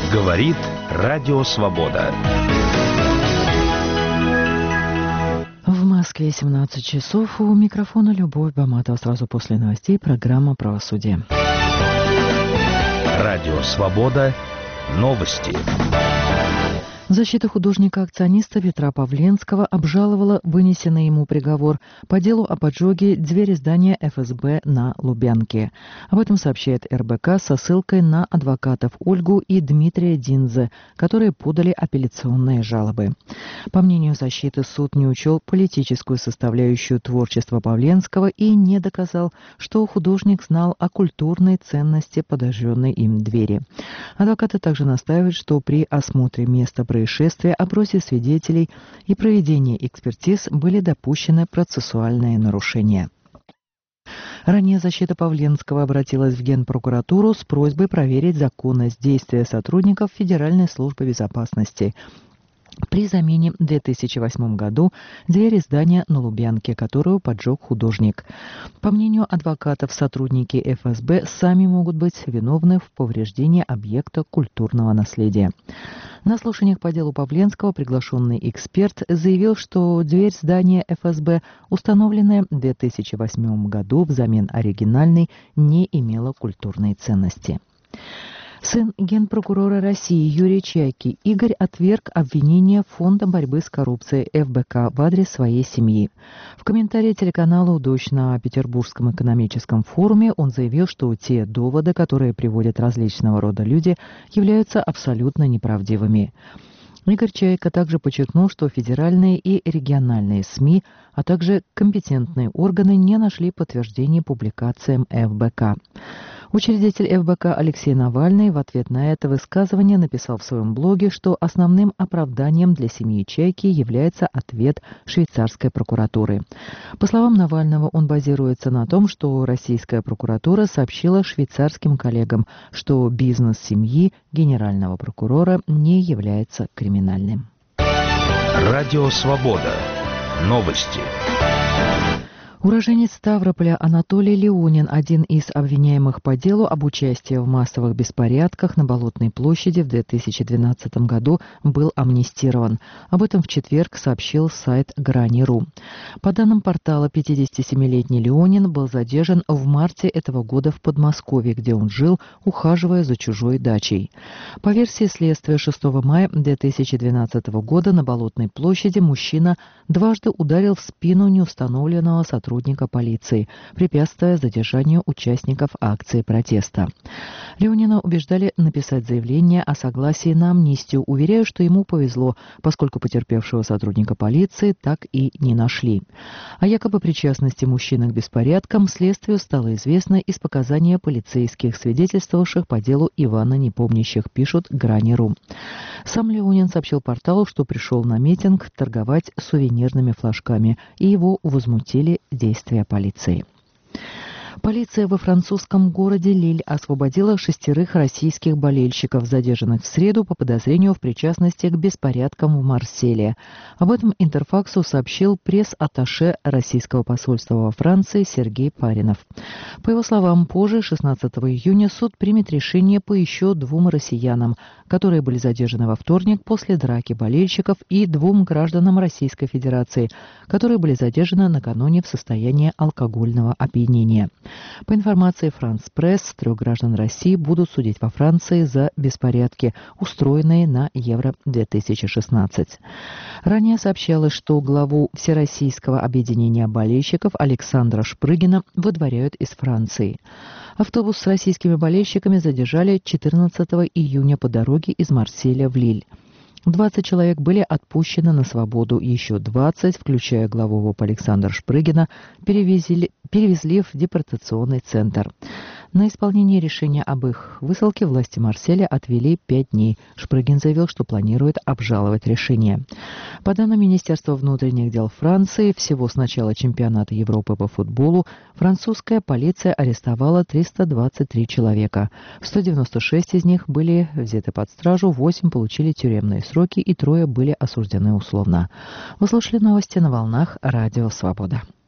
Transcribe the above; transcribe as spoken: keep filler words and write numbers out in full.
Говорит Радио Свобода. В Москве семнадцать часов. У микрофона Любовь Баматова. Сразу после новостей программа «Правосудие». Радио Свобода. Новости. Защита художника-акциониста Петра Павленского обжаловала вынесенный ему приговор по делу о поджоге двери здания эф эс бэ на Лубянке. Об этом сообщает эр бэ ка со ссылкой на адвокатов Ольгу и Дмитрия Динзе, которые подали апелляционные жалобы. По мнению защиты, суд не учел политическую составляющую творчества Павленского и не доказал, что художник знал о культурной ценности подожженной им двери. Адвокаты также настаивают, что при осмотре места происшествия происшествия, опросе свидетелей и проведении экспертиз были допущены процессуальные нарушения. Ранее защита Павленского обратилась в Генпрокуратуру с просьбой проверить законность действия сотрудников Федеральной службы безопасности при замене в две тысячи восьмом году двери здания на Лубянке, которую поджег художник. По мнению адвокатов, сотрудники эф эс бэ сами могут быть виновны в повреждении объекта культурного наследия. На слушаниях по делу Павленского приглашенный эксперт заявил, что дверь здания эф эс бэ, установленная в две тысячи восьмом году взамен оригинальной, не имела культурной ценности. Сын генпрокурора России Юрий Чайки Игорь отверг обвинения Фонда борьбы с коррупцией эф бэ ка в адрес своей семьи. В комментарии телеканалу «Дождь» на Петербургском экономическом форуме он заявил, что те доводы, которые приводят различного рода люди, являются абсолютно неправдивыми. Игорь Чайка также подчеркнул, что федеральные и региональные СМИ, а также компетентные органы не нашли подтверждений публикациям эф бэ ка. Учредитель эф бэ ка Алексей Навальный в ответ на это высказывание написал в своем блоге, что основным оправданием для семьи Чайки является ответ швейцарской прокуратуры. По словам Навального, он базируется на том, что российская прокуратура сообщила швейцарским коллегам, что бизнес семьи генерального прокурора не является криминальным. Радио Свобода. Новости. Уроженец Ставрополя Анатолий Леонин, один из обвиняемых по делу об участии в массовых беспорядках на Болотной площади в две тысячи двенадцатом году, был амнистирован. Об этом в четверг сообщил сайт Грани точка ру. По данным портала, пятидесятисемилетний Леонин был задержан в марте этого года в Подмосковье, где он жил, ухаживая за чужой дачей. По версии следствия, шестого мая две тысячи двенадцатого года на Болотной площади мужчина дважды ударил в спину неустановленного сотрудника сотрудника полиции, препятствуя задержанию участников акции протеста. Леонина убеждали написать заявление о согласии на амнистию, уверяя, что ему повезло, поскольку потерпевшего сотрудника полиции так и не нашли. О якобы причастности мужчины к беспорядкам следствию стало известно из показаний полицейских, свидетельствовавших по делу Ивана Непомнящих, пишут Грани точка ру. Сам Леонин сообщил порталу, что пришел на митинг торговать сувенирными флажками, и его возмутили действия полиции. Полиция во французском городе Лиль освободила шестерых российских болельщиков, задержанных в среду по подозрению в причастности к беспорядкам в Марселе. Об этом Интерфаксу сообщил пресс-атташе российского посольства во Франции Сергей Паринов. По его словам, позже, шестнадцатого июня, суд примет решение по еще двум россиянам, которые были задержаны во вторник после драки болельщиков, и двум гражданам Российской Федерации, которые были задержаны накануне в состоянии алкогольного опьянения. По информации France Press, трех граждан России будут судить во Франции за беспорядки, устроенные на Евро две тысячи шестнадцать. Ранее сообщалось, что главу Всероссийского объединения болельщиков Александра Шпрыгина выдворяют из Франции. Автобус с российскими болельщиками задержали четырнадцатого июня по дороге из Марселя в Лиль. двадцать человек были отпущены на свободу, еще двадцать, включая главу ВОП Александра Шпрыгина, перевезли, перевезли в депортационный центр. На исполнение решения об их высылке власти Марселя отвели пять дней. Шпрыгин заявил, что планирует обжаловать решение. По данным Министерства внутренних дел Франции, всего с начала чемпионата Европы по футболу французская полиция арестовала триста двадцать три человека. сто девяносто шесть из них были взяты под стражу, восемь получили тюремные сроки и трое были осуждены условно. Вы слушали новости на волнах Радио Свобода.